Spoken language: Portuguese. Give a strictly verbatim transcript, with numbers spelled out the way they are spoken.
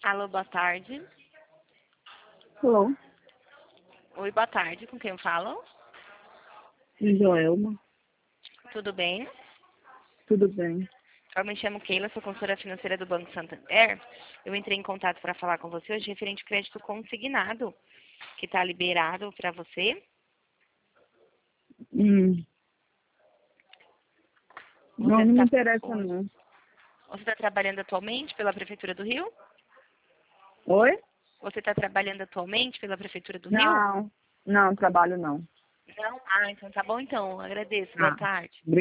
Alô, boa tarde. Alô, Oi, boa tarde. Com quem eu falo? Joelma, Tudo bem? tudo bem? Eu me chamo Keila, sou consultora financeira do Banco Santander. Eu entrei em contato para falar com você hoje referente ao crédito consignado, que está liberado para você. Hum, Você não, não me está interessa não. você está trabalhando atualmente pela Prefeitura do Rio? Oi? Você está trabalhando atualmente pela Prefeitura do Rio? Não, não, trabalho não. Não? Ah, então tá bom então. Agradeço. Boa Ah, tarde.